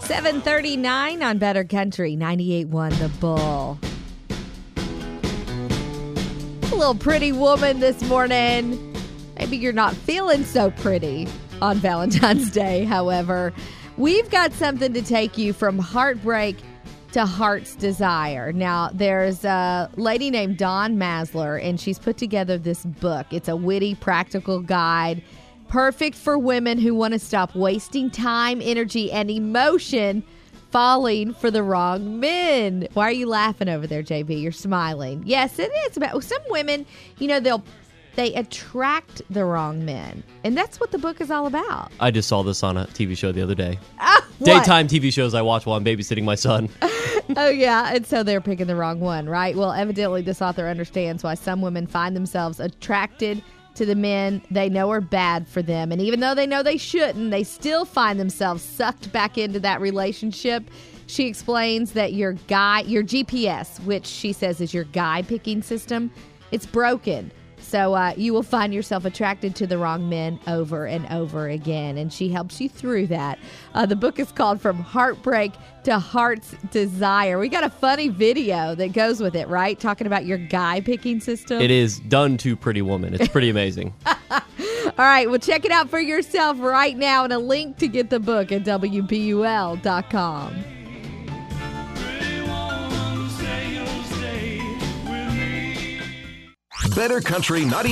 7:39 on Better Country 98.1 The Bull. A little pretty woman this morning. Maybe you're not feeling so pretty on Valentine's Day. However, we've got something to take you from heartbreak to heart's desire. Now, there's a lady named Dawn Masler, and she's put together this book. It's a witty, practical guide, perfect for women who want to stop wasting time, energy, and emotion falling for the wrong men. Why are you laughing over there, JB? You're smiling. Yes, it is about some women, they attract the wrong men. And that's what the book is all about. I just saw this on a TV show the other day. What? Daytime TV shows I watch while I'm babysitting my son. Oh, yeah. And so they're picking the wrong one, right? Well, evidently this author understands why some women find themselves attracted to the men they know are bad for them. And even though they know they shouldn't, they still find themselves sucked back into that relationship. She explains that your GPS, which she says is your guy picking system, it's broken. So you will find yourself attracted to the wrong men over and over again. And she helps you through that. The book is called From Heartbreak to Heart's Desire. We got a funny video that goes with it, right? Talking about your guy picking system. It is done to Pretty Woman. It's pretty amazing. All right. Well, check it out for yourself right now. And a link to get the book at WBUL.com. Better Country 90.